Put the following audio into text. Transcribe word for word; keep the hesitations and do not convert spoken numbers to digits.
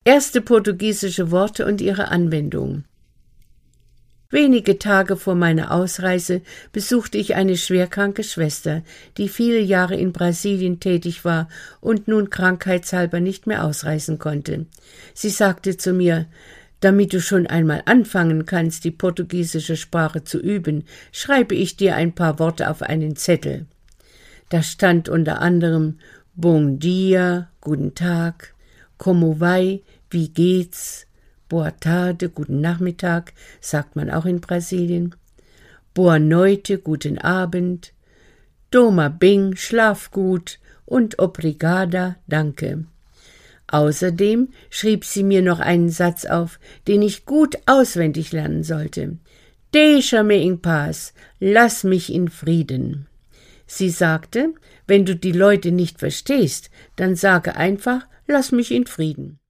Erste portugiesische Worte und ihre Anwendung. Wenige Tage vor meiner Ausreise besuchte ich eine schwerkranke Schwester, die viele Jahre in Brasilien tätig war und nun krankheitshalber nicht mehr ausreisen konnte. Sie sagte zu mir: »Damit du schon einmal anfangen kannst, die portugiesische Sprache zu üben, schreibe ich dir ein paar Worte auf einen Zettel.« Da stand unter anderem Bom dia, guten Tag, como vai, wie geht's, Boa tarde, guten Nachmittag, sagt man auch in Brasilien. Boa noite, guten Abend. Doma bem, schlaf gut. Und obrigada, danke. Außerdem schrieb sie mir noch einen Satz auf, den ich gut auswendig lernen sollte. Deixa-me em paz, lass mich in Frieden. Sie sagte, wenn du die Leute nicht verstehst, dann sage einfach, lass mich in Frieden.